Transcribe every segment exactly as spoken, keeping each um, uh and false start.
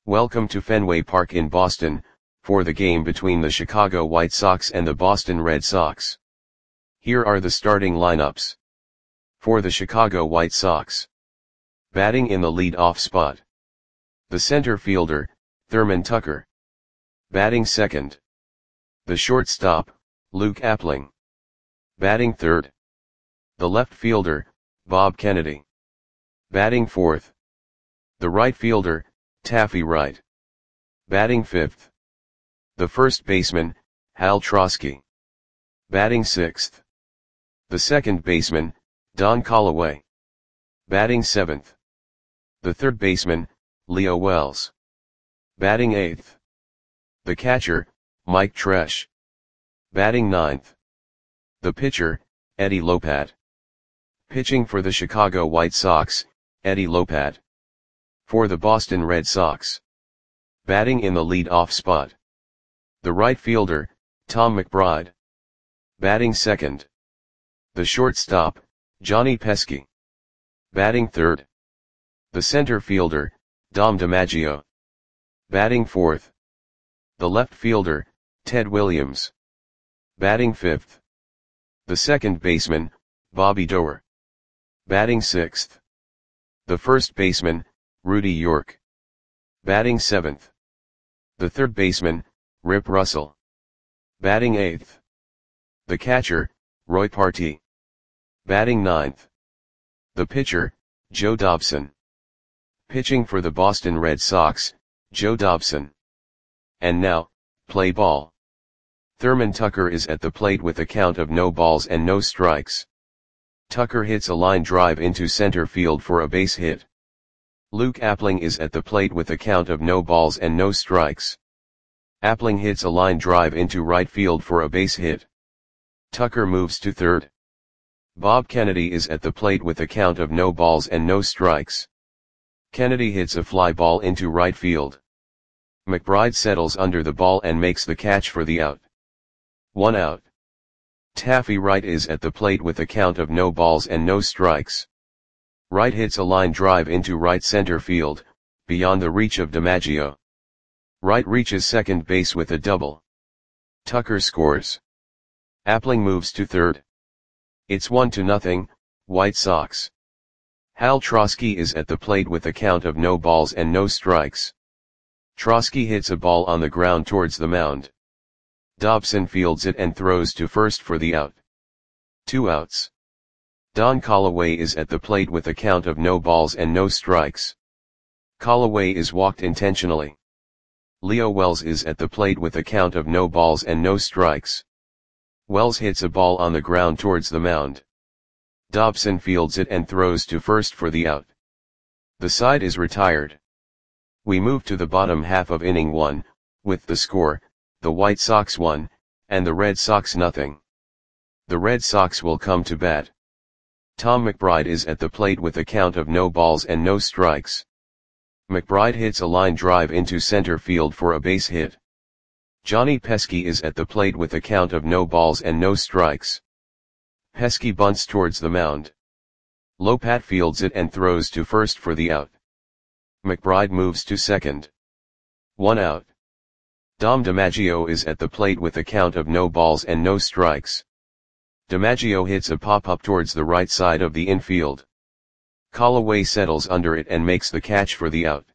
Welcome to Fenway Park in Boston, for the game between the Chicago White Sox and the Boston Red Sox. Here are the starting lineups. For the Chicago White Sox. Batting in the lead-off spot. The center fielder, Thurman Tucker. Batting second. The shortstop, Luke Appling. Batting third. The left fielder, Bob Kennedy. Batting fourth. The right fielder, Taffy Wright. Batting fifth. The first baseman, Hal Trosky. Batting sixth. The second baseman, Don Callaway. Batting seventh. The third baseman, Leo Wells. Batting eighth. The catcher, Mike Tresh. Batting ninth. The pitcher, Eddie Lopat. Pitching for the Chicago White Sox, Eddie Lopat. For the Boston Red Sox. Batting in the lead-off spot. The right fielder, Tom McBride. Batting second. The shortstop, Johnny Pesky. Batting third. The center fielder, Dom DiMaggio. Batting fourth. The left fielder, Ted Williams. Batting fifth. The second baseman, Bobby Doerr. Batting sixth. The first baseman, Rudy York. Batting seventh. The third baseman, Rip Russell. Batting eighth. The catcher, Roy Partee. Batting ninth. The pitcher, Joe Dobson. Pitching for the Boston Red Sox, Joe Dobson. And now, play ball. Thurman Tucker is at the plate with a count of no balls and no strikes. Tucker hits a line drive into center field for a base hit. Luke Appling is at the plate with a count of no balls and no strikes. Appling hits a line drive into right field for a base hit. Tucker moves to third. Bob Kennedy is at the plate with a count of no balls and no strikes. Kennedy hits a fly ball into right field. McBride settles under the ball and makes the catch for the out. One out. Taffy Wright is at the plate with a count of no balls and no strikes. Wright hits a line drive into right center field, beyond the reach of DiMaggio. Wright reaches second base with a double. Tucker scores. Appling moves to third. It's one to nothing, White Sox. Hal Trosky is at the plate with a count of no balls and no strikes. Trosky hits a ball on the ground towards the mound. Dobson fields it and throws to first for the out. Two outs. Don Callaway is at the plate with a count of no balls and no strikes. Callaway is walked intentionally. Leo Wells is at the plate with a count of no balls and no strikes. Wells hits a ball on the ground towards the mound. Dobson fields it and throws to first for the out. The side is retired. We move to the bottom half of inning one, with the score, the White Sox one, and the Red Sox nothing. The Red Sox will come to bat. Tom McBride is at the plate with a count of no balls and no strikes. McBride hits a line drive into center field for a base hit. Johnny Pesky is at the plate with a count of no balls and no strikes. Pesky bunts towards the mound. Lopat fields it and throws to first for the out. McBride moves to second. One out. Dom DiMaggio is at the plate with a count of no balls and no strikes. DiMaggio hits a pop-up towards the right side of the infield. Callaway settles under it and makes the catch for the out.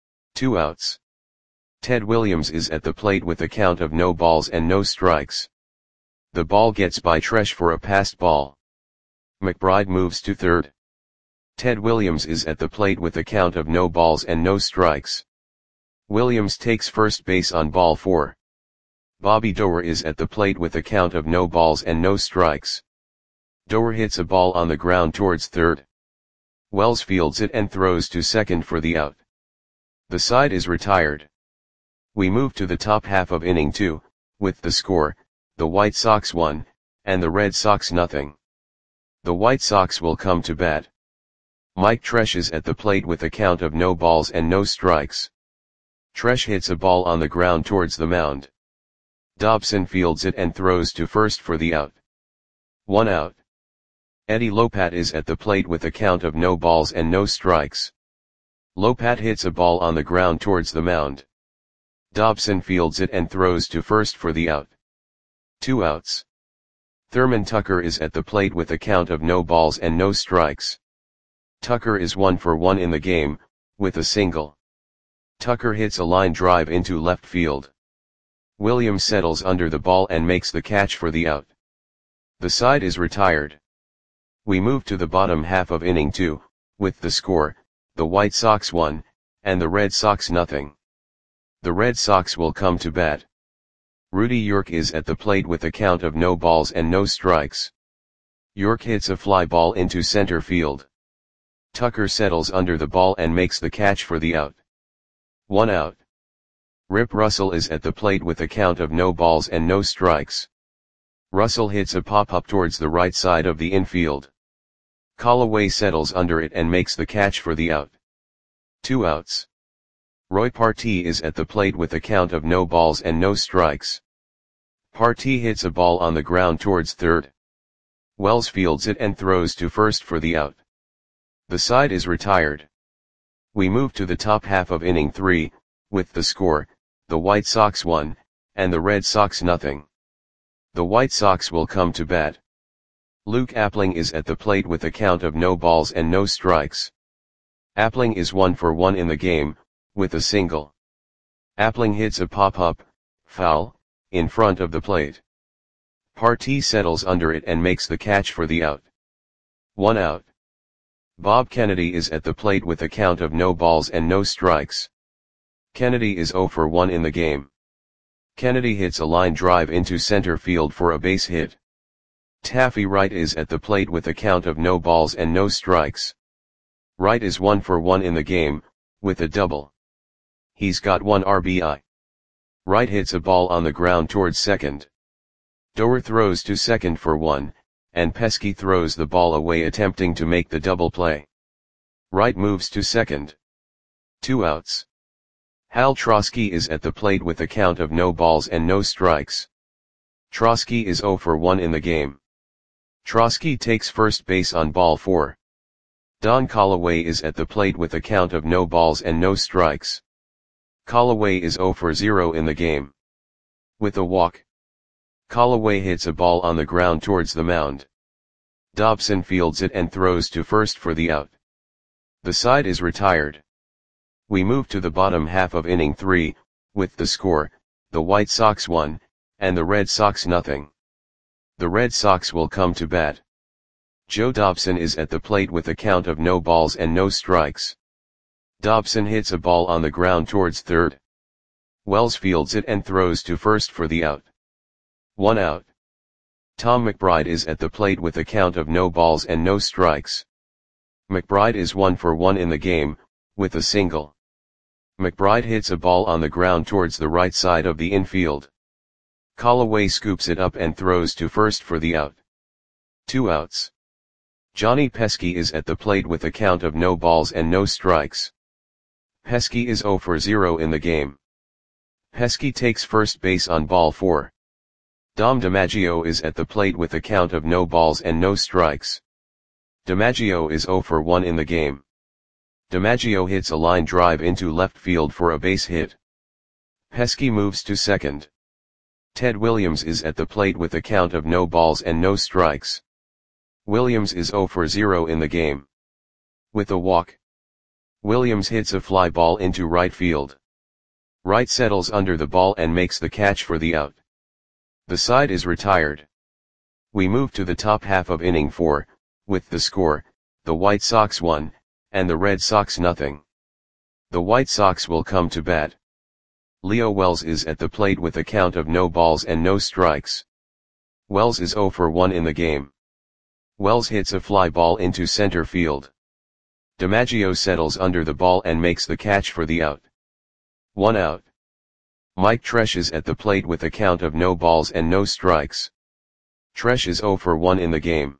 Two outs. Ted Williams is at the plate with a count of no balls and no strikes. The ball gets by Tresh for a passed ball. McBride moves to third. Ted Williams is at the plate with a count of no balls and no strikes. Williams takes first base on ball four. Bobby Doerr is at the plate with a count of no balls and no strikes. Doerr hits a ball on the ground towards third. Wells fields it and throws to second for the out. The side is retired. We move to the top half of inning two, with the score, the White Sox one, and the Red Sox nothing. The White Sox will come to bat. Mike Tresh is at the plate with a count of no balls and no strikes. Tresh hits a ball on the ground towards the mound. Dobson fields it and throws to first for the out. One out. Eddie Lopat is at the plate with a count of no balls and no strikes. Lopat hits a ball on the ground towards the mound. Dobson fields it and throws to first for the out. Two outs. Thurman Tucker is at the plate with a count of no balls and no strikes. Tucker is one for one in the game, with a single. Tucker hits a line drive into left field. Williams settles under the ball and makes the catch for the out. The side is retired. We move to the bottom half of inning two, with the score, the White Sox one, and the Red Sox nothing. The Red Sox will come to bat. Rudy York is at the plate with a count of no balls and no strikes. York hits a fly ball into center field. Tucker settles under the ball and makes the catch for the out. One out. Rip Russell is at the plate with a count of no balls and no strikes. Russell hits a pop-up towards the right side of the infield. Callaway settles under it and makes the catch for the out. Two outs. Roy Partee is at the plate with a count of no balls and no strikes. Partee hits a ball on the ground towards third. Wells fields it and throws to first for the out. The side is retired. We move to the top half of inning three, with the score, the White Sox one, and the Red Sox nothing. The White Sox will come to bat. Luke Appling is at the plate with a count of no balls and no strikes. Appling is one for one in the game, with a single. Appling hits a pop-up, foul, in front of the plate. Partee settles under it and makes the catch for the out. One out. Bob Kennedy is at the plate with a count of no balls and no strikes. Kennedy is zero for one in the game. Kennedy hits a line drive into center field for a base hit. Taffy Wright is at the plate with a count of no balls and no strikes. Wright is one for one in the game, with a double. He's got one R B I. Wright hits a ball on the ground towards second. Doer throws to second for one, and Pesky throws the ball away attempting to make the double play. Wright moves to second. Two outs. Hal Trosky is at the plate with a count of no balls and no strikes. Trosky is zero for one in the game. Trosky takes first base on ball four. Don Callaway is at the plate with a count of no balls and no strikes. Callaway is zero for zero in the game. With a walk. Callaway hits a ball on the ground towards the mound. Dobson fields it and throws to first for the out. The side is retired. We move to the bottom half of inning three, with the score, the White Sox one, and the Red Sox nothing. The Red Sox will come to bat. Joe Dobson is at the plate with a count of no balls and no strikes. Dobson hits a ball on the ground towards third. Wells fields it and throws to first for the out. One out. Tom McBride is at the plate with a count of no balls and no strikes. McBride is one for one in the game, with a single. McBride hits a ball on the ground towards the right side of the infield. Callaway scoops it up and throws to first for the out. Two outs. Johnny Pesky is at the plate with a count of no balls and no strikes. Pesky is zero for zero in the game. Pesky takes first base on ball four. Dom DiMaggio is at the plate with a count of no balls and no strikes. DiMaggio is zero for one in the game. DiMaggio hits a line drive into left field for a base hit. Pesky moves to second. Ted Williams is at the plate with a count of no balls and no strikes. Williams is zero for zero in the game. With a walk. Williams hits a fly ball into right field. Wright settles under the ball and makes the catch for the out. The side is retired. We move to the top half of inning four, with the score, the White Sox one, and the Red Sox nothing. The White Sox will come to bat. Leo Wells is at the plate with a count of no balls and no strikes. Wells is zero for one in the game. Wells hits a fly ball into center field. DiMaggio settles under the ball and makes the catch for the out. One out. Mike Tresh is at the plate with a count of no balls and no strikes. Tresh is zero for one in the game.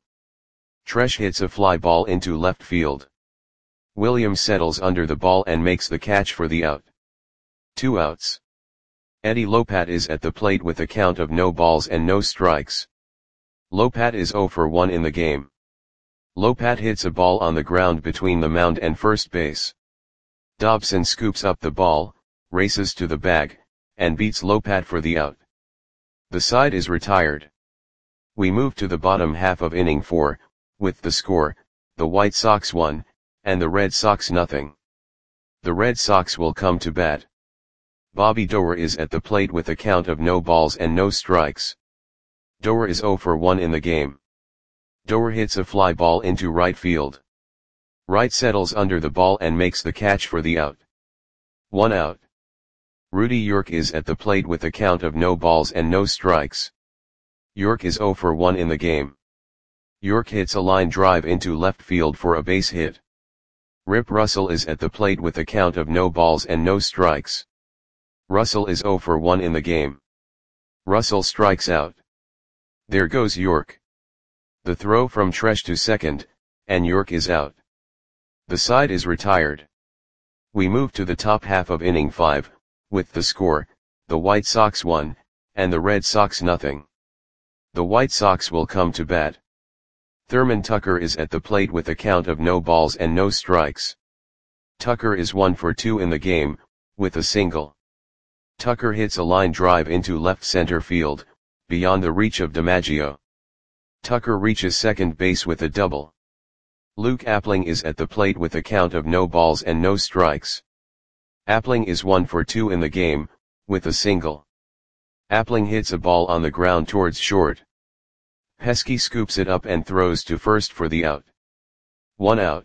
Tresh hits a fly ball into left field. Williams settles under the ball and makes the catch for the out. Two outs. Eddie Lopat is at the plate with a count of no balls and no strikes. Lopat is zero for one in the game. Lopat hits a ball on the ground between the mound and first base. Dobson scoops up the ball, races to the bag, and beats Lopat for the out. The side is retired. We move to the bottom half of inning four, with the score, the White Sox one, and the Red Sox nothing. The Red Sox will come to bat. Bobby Doerr is at the plate with a count of no balls and no strikes. Doerr is oh for one in the game. Doerr hits a fly ball into right field. Wright settles under the ball and makes the catch for the out. One out. Rudy York is at the plate with a count of no balls and no strikes. York is oh for one in the game. York hits a line drive into left field for a base hit. Rip Russell is at the plate with a count of no balls and no strikes. Russell is oh for one in the game. Russell strikes out. There goes York. The throw from Tresh to second, and York is out. The side is retired. We move to the top half of inning five, with the score, the White Sox one, and the Red Sox nothing. The White Sox will come to bat. Thurman Tucker is at the plate with a count of no balls and no strikes. Tucker is one for two in the game, with a single. Tucker hits a line drive into left center field, beyond the reach of DiMaggio. Tucker reaches second base with a double. Luke Appling is at the plate with a count of no balls and no strikes. Appling is one for two in the game, with a single. Appling hits a ball on the ground towards short. Pesky scoops it up and throws to first for the out. One out.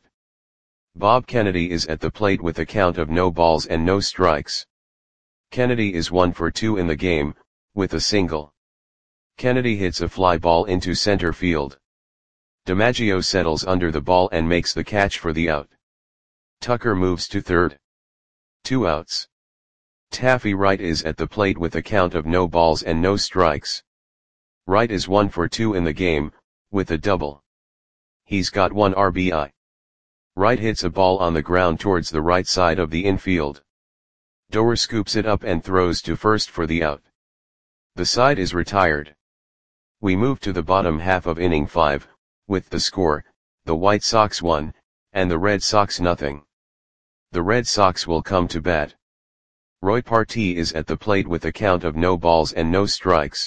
Bob Kennedy is at the plate with a count of no balls and no strikes. Kennedy is one for two in the game, with a single. Kennedy hits a fly ball into center field. DiMaggio settles under the ball and makes the catch for the out. Tucker moves to third. Two outs. Taffy Wright is at the plate with a count of no balls and no strikes. Wright is one for two in the game, with a double. He's got one R B I. Wright hits a ball on the ground towards the right side of the infield. Doerr scoops it up and throws to first for the out. The side is retired. We move to the bottom half of inning five, with the score, the White Sox one, and the Red Sox nothing. The Red Sox will come to bat. Roy Partee is at the plate with a count of no balls and no strikes.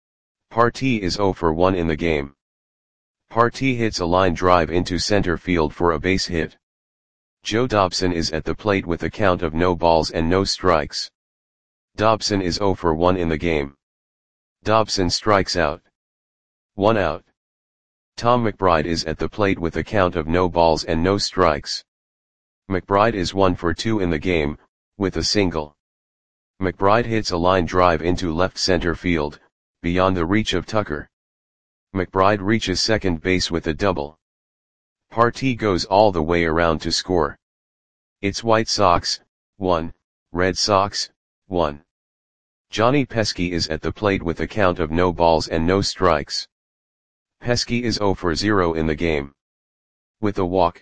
Partee is oh for one in the game. Partee hits a line drive into center field for a base hit. Joe Dobson is at the plate with a count of no balls and no strikes. Dobson is oh for one in the game. Dobson strikes out. One out. Tom McBride is at the plate with a count of no balls and no strikes. McBride is one for two in the game, with a single. McBride hits a line drive into left center field, beyond the reach of Tucker. McBride reaches second base with a double. Partee goes all the way around to score. It's White Sox, one, Red Sox, one. Johnny Pesky is at the plate with a count of no balls and no strikes. Pesky is oh for zero in the game. With a walk.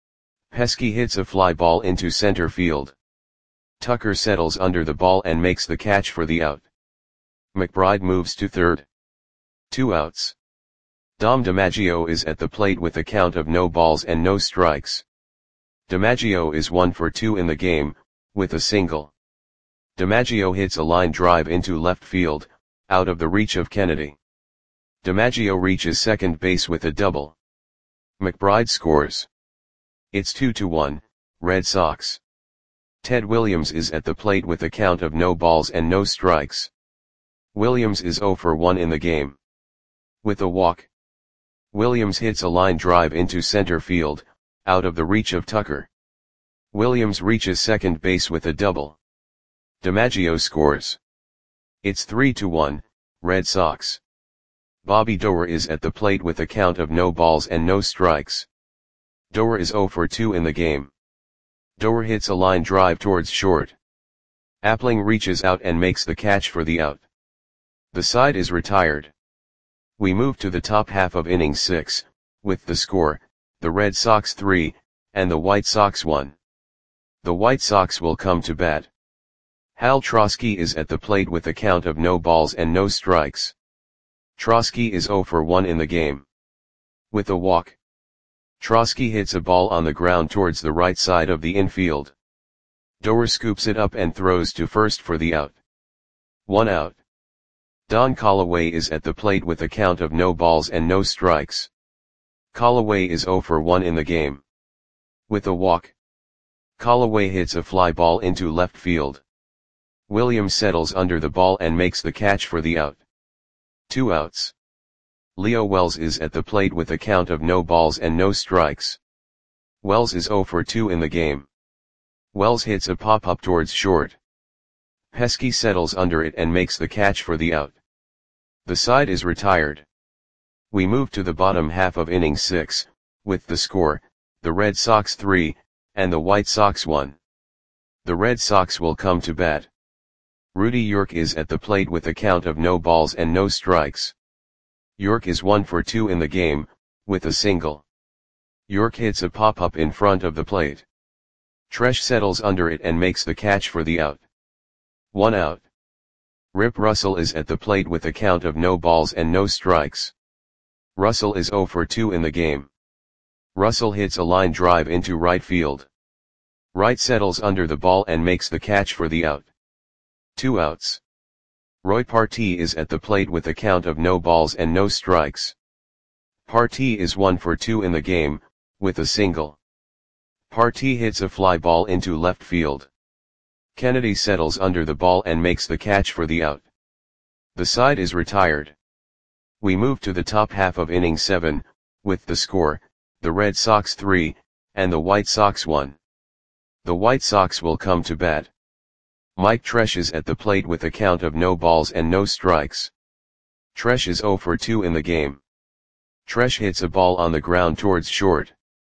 Pesky hits a fly ball into center field. Tucker settles under the ball and makes the catch for the out. McBride moves to third. Two outs. Dom DiMaggio is at the plate with a count of no balls and no strikes. DiMaggio is one for two in the game, with a single. DiMaggio hits a line drive into left field, out of the reach of Kennedy. DiMaggio reaches second base with a double. McBride scores. It's two to one, Red Sox. Ted Williams is at the plate with a count of no balls and no strikes. Williams is oh for one in the game. With a walk. Williams hits a line drive into center field, out of the reach of Tucker. Williams reaches second base with a double. DiMaggio scores. It's three to one, Red Sox. Bobby Doerr is at the plate with a count of no balls and no strikes. Doerr is oh for two in the game. Doerr hits a line drive towards short. Appling reaches out and makes the catch for the out. The side is retired. We move to the top half of inning six, with the score, the Red Sox three, and the White Sox one. The White Sox will come to bat. Hal Trosky is at the plate with a count of no balls and no strikes. Trosky is oh for one in the game. With a walk. Trosky hits a ball on the ground towards the right side of the infield. Doer scoops it up and throws to first for the out. One out. Don Callaway is at the plate with a count of no balls and no strikes. Callaway is zero for one in the game. With a walk, Callaway hits a fly ball into left field. Williams settles under the ball and makes the catch for the out. Two outs. Leo Wells is at the plate with a count of no balls and no strikes. Wells is zero for two in the game. Wells hits a pop-up towards short. Pesky settles under it and makes the catch for the out. The side is retired. We move to the bottom half of inning six, with the score, the Red Sox three, and the White Sox one. The Red Sox will come to bat. Rudy York is at the plate with a count of no balls and no strikes. York is one for two in the game, with a single. York hits a pop-up in front of the plate. Tresh settles under it and makes the catch for the out. One out. Rip Russell is at the plate with a count of no balls and no strikes. Russell is zero for two in the game. Russell hits a line drive into right field. Wright settles under the ball and makes the catch for the out. Two outs. Roy Partee is at the plate with a count of no balls and no strikes. Partee is one for two in the game, with a single. Partee hits a fly ball into left field. Kennedy settles under the ball and makes the catch for the out. The side is retired. We move to the top half of inning seven, with the score, the Red Sox three, and the White Sox one. The White Sox will come to bat. Mike Tresh is at the plate with a count of no balls and no strikes. Tresh is zero for two in the game. Tresh hits a ball on the ground towards short.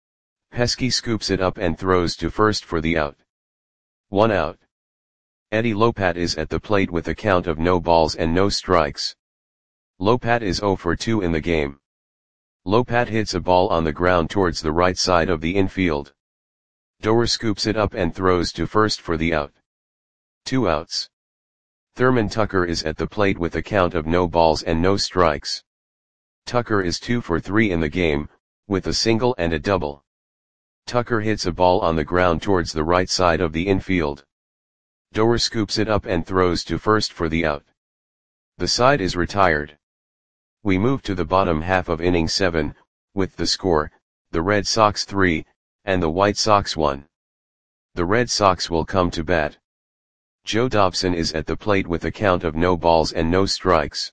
Pesky scoops it up and throws to first for the out. One out. Eddie Lopat is at the plate with a count of no balls and no strikes. Lopat is zero for two in the game. Lopat hits a ball on the ground towards the right side of the infield. Doer scoops it up and throws to first for the out. Two outs. Thurman Tucker is at the plate with a count of no balls and no strikes. Tucker is two for three in the game, with a single and a double. Tucker hits a ball on the ground towards the right side of the infield. Doer scoops it up and throws to first for the out. The side is retired. We move to the bottom half of inning seven, with the score, the Red Sox three, and the White Sox one. The Red Sox will come to bat. Joe Dobson is at the plate with a count of no balls and no strikes.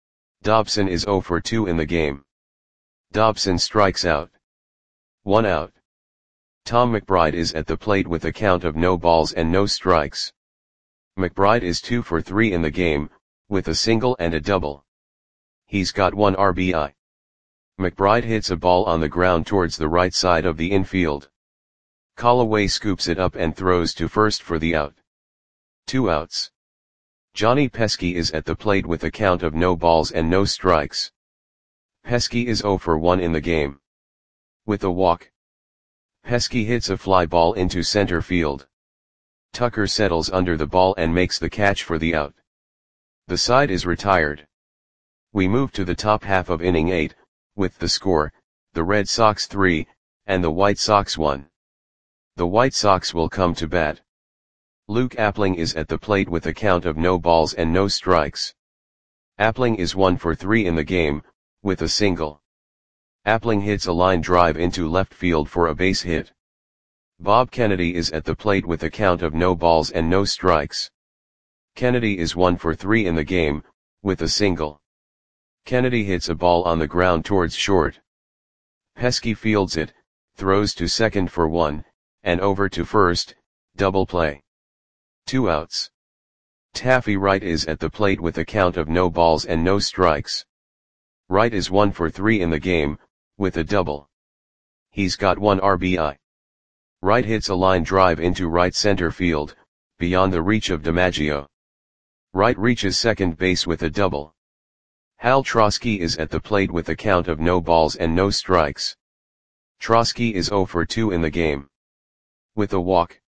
Dobson is zero for two in the game. Dobson strikes out. One out. Tom McBride is at the plate with a count of no balls and no strikes. McBride is two for three in the game, with a single and a double. He's got one R B I. McBride hits a ball on the ground towards the right side of the infield. Callaway scoops it up and throws to first for the out. Two outs. Johnny Pesky is at the plate with a count of no balls and no strikes. Pesky is zero for one in the game. With a walk, Pesky hits a fly ball into center field. Tucker settles under the ball and makes the catch for the out. The side is retired. We move to the top half of inning eight, with the score, the Red Sox three, and the White Sox one. The White Sox will come to bat. Luke Appling is at the plate with a count of no balls and no strikes. Appling is one for three in the game, with a single. Appling hits a line drive into left field for a base hit. Bob Kennedy is at the plate with a count of no balls and no strikes. Kennedy is one for three in the game, with a single. Kennedy hits a ball on the ground towards short. Pesky fields it, throws to second for one, and over to first, double play. Two outs. Taffy Wright is at the plate with a count of no balls and no strikes. Wright is one for three in the game, with a double. He's got one R B I. Wright hits a line drive into right center field, beyond the reach of DiMaggio. Wright reaches second base with a double. Hal Trosky is at the plate with a count of no balls and no strikes. Trosky is zero for two in the game. With a walk,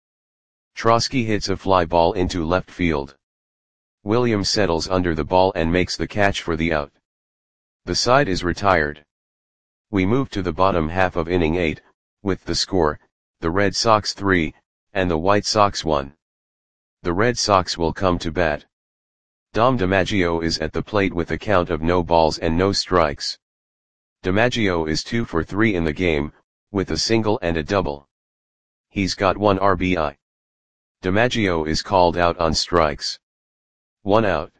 Trosky hits a fly ball into left field. Williams settles under the ball and makes the catch for the out. The side is retired. We move to the bottom half of inning eight, with the score, the Red Sox three, and the White Sox won. The Red Sox will come to bat. Dom DiMaggio is at the plate with a count of no balls and no strikes. DiMaggio is two for three in the game, with a single and a double. He's got one R B I. DiMaggio is called out on strikes. One out.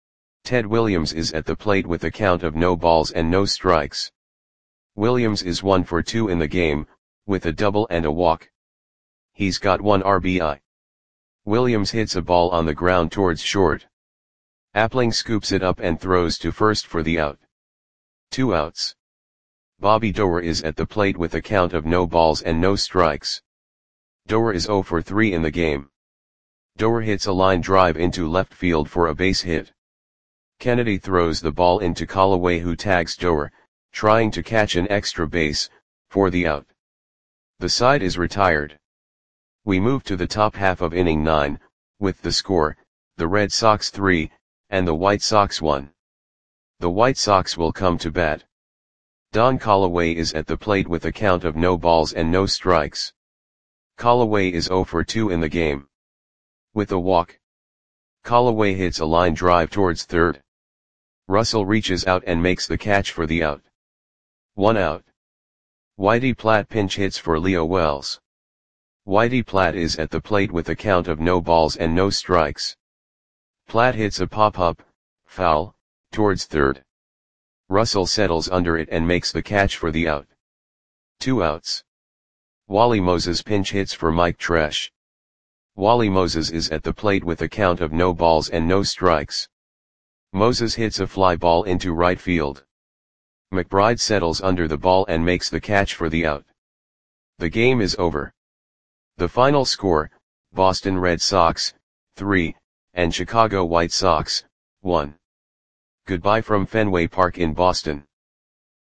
Ted Williams is at the plate with a count of no balls and no strikes. Williams is one for two in the game, with a double and a walk. He's got one R B I. Williams hits a ball on the ground towards short. Appling scoops it up and throws to first for the out. Two outs. Bobby Doerr is at the plate with a count of no balls and no strikes. Doerr is zero for three in the game. Doerr hits a line drive into left field for a base hit. Kennedy throws the ball into Callaway, who tags Doerr, trying to catch an extra base, for the out. The side is retired. We move to the top half of inning nine, with the score, the Red Sox three, and the White Sox one. The White Sox will come to bat. Don Callaway is at the plate with a count of no balls and no strikes. Callaway is zero for two in the game. With a walk. Callaway hits a line drive towards third. Russell reaches out and makes the catch for the out. One out. Whitey Platt pinch hits for Leo Wells. Whitey Platt is at the plate with a count of no balls and no strikes. Platt hits a pop-up, foul, towards third. Russell settles under it and makes the catch for the out. Two outs. Wally Moses pinch hits for Mike Tresh. Wally Moses is at the plate with a count of no balls and no strikes. Moses hits a fly ball into right field. McBride settles under the ball and makes the catch for the out. The game is over. The final score, Boston Red Sox, three, and Chicago White Sox, one. Goodbye from Fenway Park in Boston.